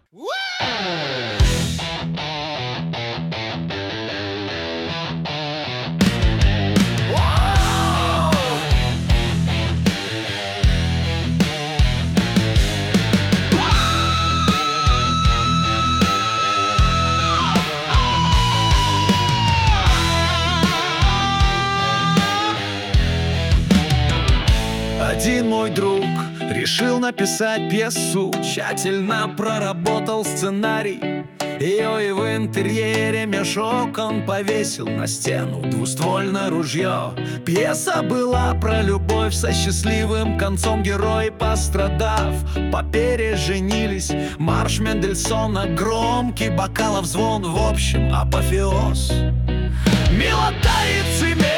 Один мой друг решил написать пьесу, тщательно проработал сценарий. Ее и в интерьере меж окон повесил на стену двуствольное ружье. Пьеса была про любовь со счастливым концом. Герои, пострадав, попереженились. Марш Мендельсона, громкий бокалов звон. В общем, апофеоз. Милота и цимес.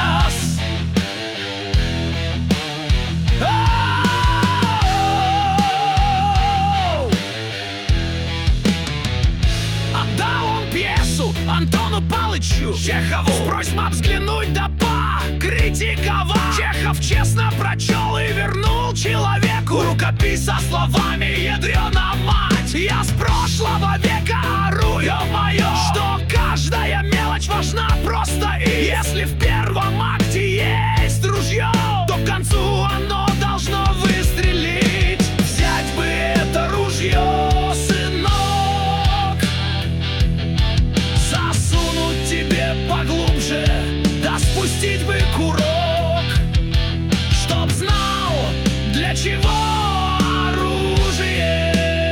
Антону Палычу Чехову с просьбой взглянуть да покритиковать. Чехов честно прочел и вернул человеку рукопись со словами: ядрена мать, я с прошлого века ору, ё-моё, что каждая мелочь важна просто. И если в первом акте есть ружье, то к концу оно должно выстрелить. Взять бы это ружье, поглубже, да спустить бы курок, чтоб знал, для чего оружие.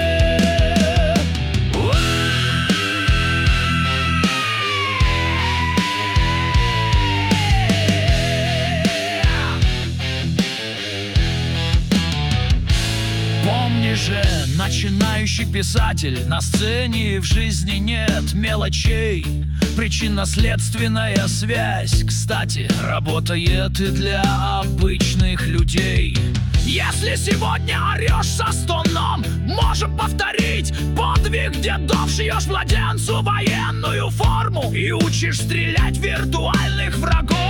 Помни же, начинающий писатель, на сцене в жизни нет мелочей. Причинно-следственная связь, кстати, работает и для обычных людей. Если сегодня орешь со стоном, можем повторить подвиг дедов. Шьешь младенцу военную форму и учишь стрелять в виртуальных врагов.